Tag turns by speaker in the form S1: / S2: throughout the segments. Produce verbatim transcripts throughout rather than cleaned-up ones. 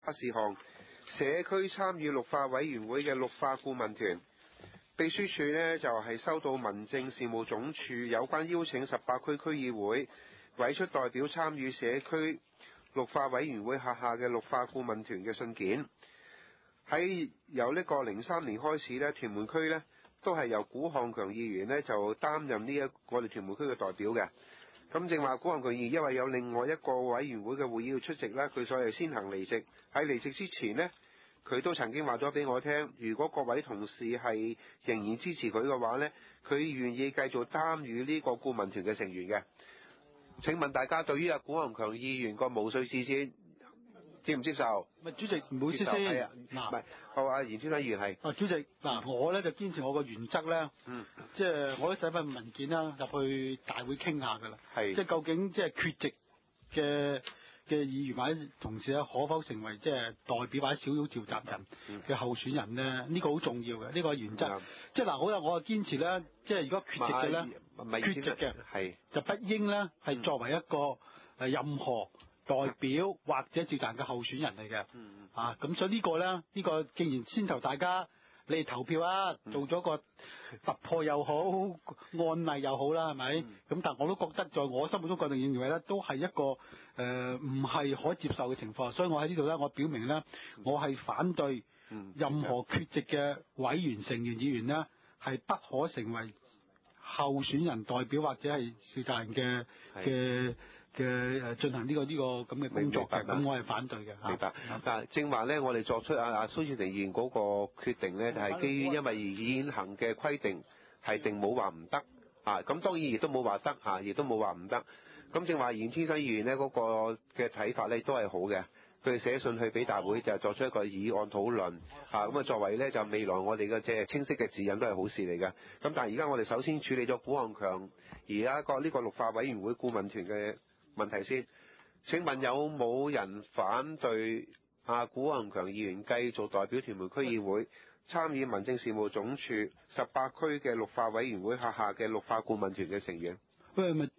S1: 事項，社區參與綠化委員會嘅綠化顧問團。秘書處呢就係、是、收到民政事務總署有關邀請十八區區議會委出代表參與社區綠化委員會轄下嘅綠化顧問團嘅信件。喺由呢個零三年開始呢，屯門區呢都係由古漢強議員呢就擔任呢一我哋屯門區嘅代表嘅。咁正話古漢強議員因為有另外一個委員會嘅會議要出席呢，佢所以先行離席。喺離席之前呢，佢都曾經話咗俾我聽，如果各位同事係仍然支持佢嘅話呢，佢願意繼續擔與呢個顧問團嘅成員嘅。請問大家對於阿古漢強議員個毛遂自薦接唔接受？
S2: 咪主席唔好意思先，嗱，
S1: 唔係，好啊，嚴先生議員係。
S2: 啊，主席，嗱，我咧就堅持我個原則咧，
S1: 嗯，
S2: 即係我都寫份文件啦，入去大會傾下噶啦，
S1: 係，
S2: 即係究竟即係缺席嘅嘅議員或者同事咧，可否成為即係代表或者小組召集人嘅候選人咧？呢、嗯、個好重要嘅，呢、這個原則。嗯、即係嗱，我又我啊堅持咧，即係如果缺席嘅咧，缺席嘅係就不應咧係作為一個誒任何代表或者召集人嘅候選人嚟嘅。嗯啊，咁所以呢個咧，呢、這個既然先頭大家你哋投票啊，做咗個突破又好，案例又好啦，係咪？咁、嗯、但係我都覺得，在我心目中，個人認為咧，都係一個誒唔係可接受嘅情況。所以我喺呢度咧，我表明咧，我係反對任何缺席嘅委員、成員、議員咧，係不可成為候選人代表或者係召集人嘅嘅嘅誒進行呢、這個呢、這個咁嘅工作嘅。咁我係反對嘅。
S1: 明白。但係正話咧，我哋作出阿阿蘇志成議員嗰個決定咧，就係、是、基於因為現行嘅規定係定冇話唔得啊。咁當然亦都冇話得嚇，亦都冇話唔得。咁正話嚴天生議員咧嗰、那個嘅睇法咧都係好嘅。佢寫信去俾大會就作出一個議案討論嚇，咁啊作為咧就未來我哋嘅即係清晰嘅指引都係好事嚟嘅。咁但係而家我哋首先處理咗古漢強而家個呢個綠化委員會顧問團嘅問題先。請問有冇人反對阿古漢強議員繼續代表屯門區議會參與民政事務總署十八區嘅綠化委員會轄下嘅綠化顧問團嘅成員？
S2: 喂，咪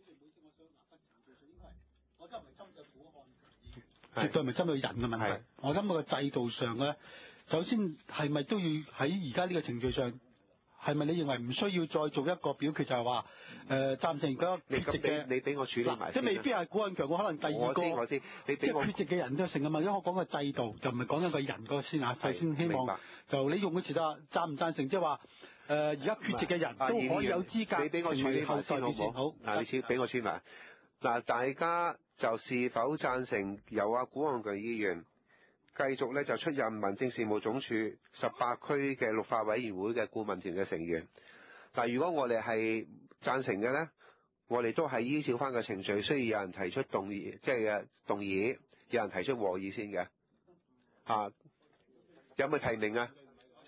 S2: 我今日唔係針對古漢強議員，絕對唔係針對人嘅問題。我諗個制度上咧，首先係咪都要喺而家呢個程序上？係咪你認為唔需要再做一個表決，就係話誒暫時嗰個缺席嘅？你俾我處理埋，即係未必係古漢強，我可能第二個。我知我知，你俾我。即係缺席嘅人都成日問，因為我講個制度，就唔係講緊個人個先啊。首先希望就你用嘅詞啦，贊唔贊成？即係話誒而家缺席嘅人都可以有資格。你俾我處理埋先好唔好？好。嗱，你先俾我處理埋。嗱，大家就是否贊成由阿古漢強議員繼續咧就出任民政事務總署十八區嘅綠化委員會嘅顧問團嘅成員？嗱，如果我哋係贊成嘅咧，我哋都係依照翻個程序，需要有人提出動議，即係動議，有人提出和議先嘅。嚇、啊，有冇提名啊？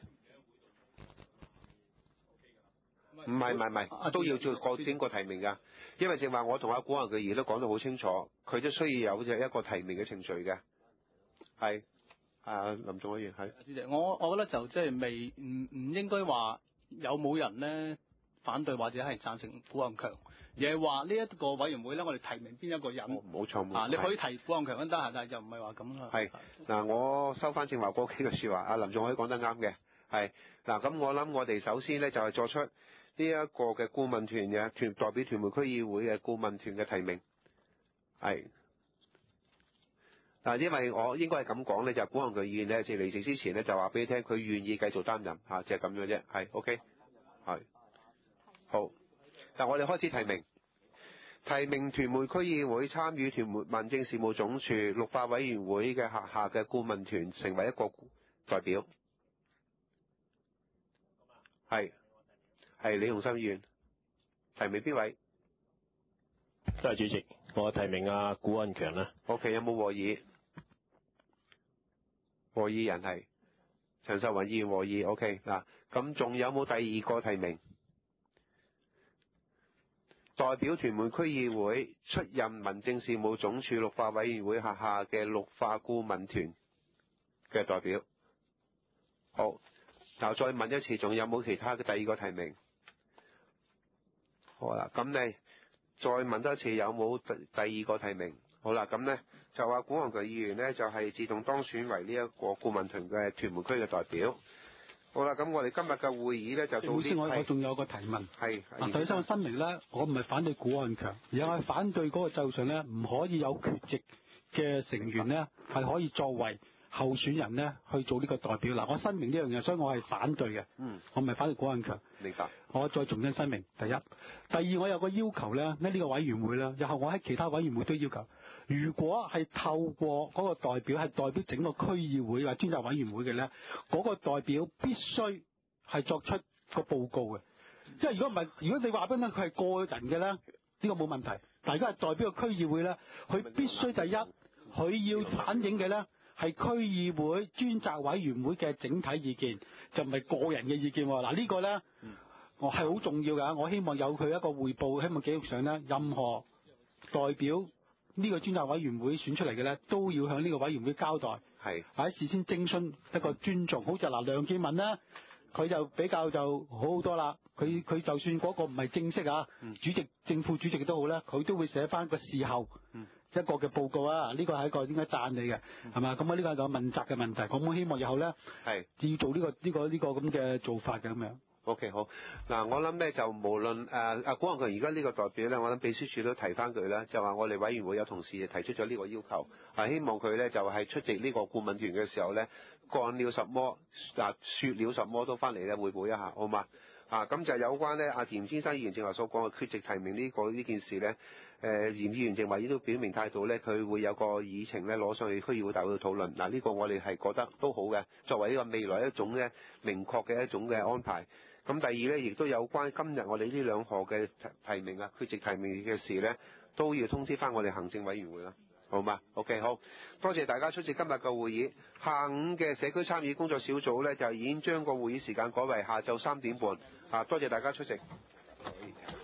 S2: 唔係唔係唔係，都要做個整個提名㗎。因為正話我同阿古漢強議員都講得好清楚，佢都需要有一個提名嘅程序嘅。係。啊，林仲議員係。
S3: 主席，我我覺得就即係未唔唔應該話有冇人咧反對或者係贊成古漢強，而係話呢一個委員會咧，我哋提名邊一個人？
S1: 冇錯冇錯。啊，
S3: 你可以提古漢強都得，但係就唔係話咁啦。
S1: 係嗱，我收翻正話嗰幾句説話，阿林仲可以講得啱嘅。係嗱，咁我諗我哋首先咧就係作出呢一個嘅顧問團嘅團代表屯門區議會嘅顧問團嘅提名。係。嗱，因為我應該係咁講咧，就古漢強議員咧，即係離席之前咧，就話俾你聽，佢願意繼續擔任嚇，就係咁樣啫。係 OK，係好。嗱，我哋開始提名，提名屯門區議會參與屯門民政事務總署綠化委員會嘅轄下嘅顧問團，成為一個代表。係係李鴻心議員提名邊位？
S4: 多謝主席，我提名阿古漢強啦。
S1: OK， 有冇和議？和議人係陳秀雲議員和議。OK， 嗱，咁仲有冇第二個提名？代表屯門區議會出任民政事務總署綠化委員會轄下嘅綠化顧問團嘅代表。好，嗱，再問一次，仲有冇其他嘅第二個提名？好啦，咁你再問多一次，有冇第第二個提名？ 好啦，咁咧就話古漢強議員咧就係、是、自動當選為呢一個顧問團嘅屯門區嘅代表。好啦，咁我哋今日嘅會議咧就到呢。
S2: 我我仲有個提問。係。嗱，首先我申明咧，我唔係反對古漢強，而係我係反對嗰個制度上咧唔可以有缺席嘅成員咧係可以作為候選人咧去做呢個代表。嗱，我申明呢樣嘢，所以我係反對嘅。嗯。我唔係反對古漢強。
S1: 明白。
S2: 我再重新申明，第一，第二，我有個要求咧，呢、這個委員會咧，日後我喺其他委員會都要求，如果係透過嗰個代表係代表整個區議會或專責委員會嘅咧，嗰、那個代表必須係作出個報告嘅。即係如果唔係，如果你話俾佢佢係個人嘅咧，呢、這個冇問題。但係如果係代表個區議會咧，佢必須第一，佢要反映嘅咧係區議會專責委員會嘅整體意見，就唔係個人嘅意見。嗱、這個、呢個咧。嗯我係好重要㗎，我希望有佢一個匯報，希望記錄上咧，任何代表呢個專責委員會選出嚟嘅咧，都要向呢個委員會交代，係或者事先徵詢一個尊重。好似嗱梁健文咧，佢就比較就好好多啦。佢佢就算嗰個唔係正式啊，嗯、主席、正副主席都好咧，佢都會寫翻個事後一個嘅報告啊。呢、這個係一個應該讚你嘅，係、嗯、嘛？咁啊呢個係個問責嘅問題。咁我希望以後咧係要做呢、這個呢、這個呢、這個咁嘅做法嘅咁樣。
S1: O.K. 好嗱，我諗咧就無論誒阿古漢強而家呢個代表咧，我諗秘書處都提翻佢啦，就話我哋委員會有同事提出咗呢個要求，係希望佢咧就係出席呢個顧問團嘅時候咧，幹了什麼啊，説了什麼都翻嚟咧匯報一下，好嘛？啊，咁就有關咧阿田先生議員正話所講嘅缺席提名呢、這個呢件事咧，誒、呃、嚴議員正話亦都表明態度咧，佢會有個議程咧攞上去區議會大會度討論。嗱、啊，呢、這個我哋係覺得都好嘅，作為呢個未來一種咧明確嘅一種嘅安排。咁第二咧，亦都有關今日我哋呢兩項嘅提名啊、缺席提名嘅事咧，都要通知翻我哋行政委員會啦，好嘛 ？OK， 好多謝大家出席今日嘅會議。下午嘅社區參與工作小組咧，就已經將個會議時間改為下晝三點半。啊，多謝大家出席。